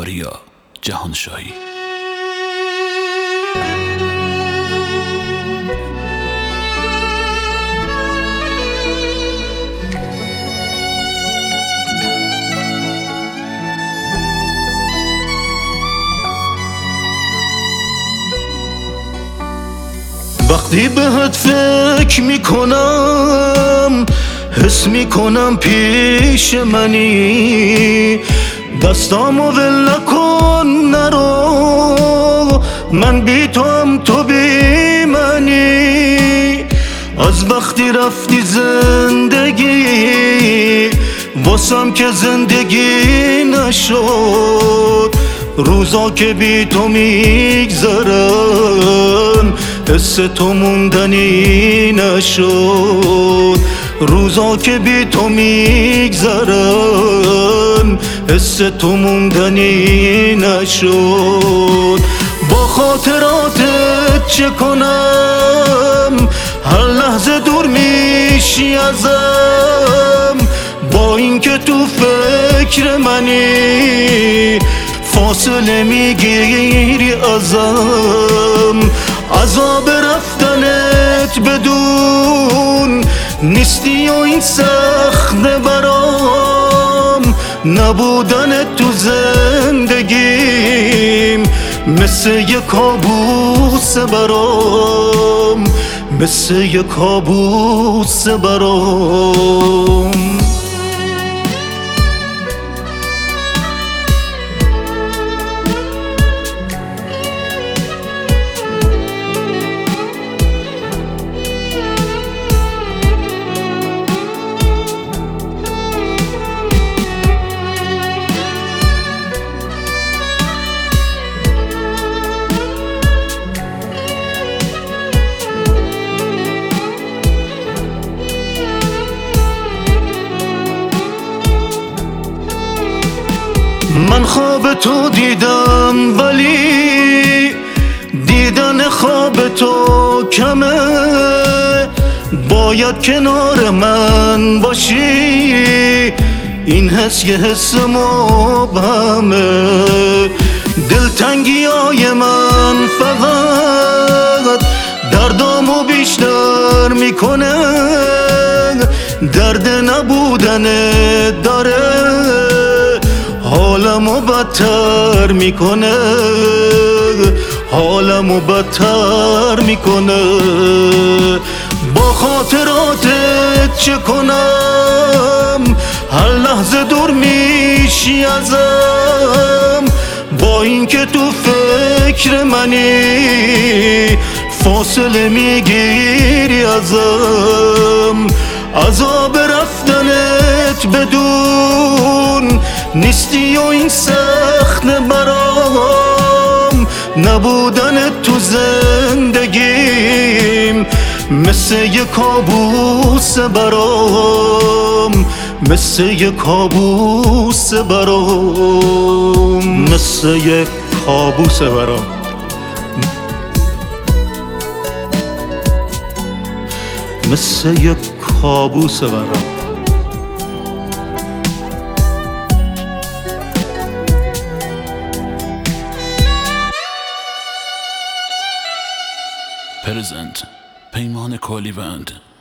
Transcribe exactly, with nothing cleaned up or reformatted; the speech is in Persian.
آریا جهانشاهی. وقتی بهت فکر میکنم حس میکنم پیش منی، دستامو ول نکن نرو، من بی تو هم تو بی منی. از وقتی رفتی زندگی واسم که زندگی نشد، روزا که بی تو میگذرن حس تو موندنی نشد، روزا که بی تو میگذرن حس تو موندنی نشد. با خاطراتت چه کنم، هر لحظه دور میشی ازم، با اینکه تو فکر منی فاصله میگیری ازم. عذاب رفتنت بدون نیستی و این سخت برام، نبودنت تو زندگیم مثل یه کابوس برام، مثل یه کابوس برام. من خواب تو دیدم ولی دیدن خواب تو کمه، باید کنار من باشی، این حس یه حس مبهمه. دلتنگی های من فقط دردامو بیشتر میکنه، درد نبودن داره حالمو بدتر میکنه، حالمو بدتر میکنه. با خاطراتت چه کنم، هر لحظه دور میشی ازم، با اینکه تو فکر منی فاصله میگیری ازم. عذاب رفتنت بدون نیستی و این سخت برام، نبودنت تو زندگیم مثل یه کابوس برام، مثل یه کابوس برام، مثل یه کابوس برام، مثل یه کابوس برام. پرزنت پیمان کالیوند.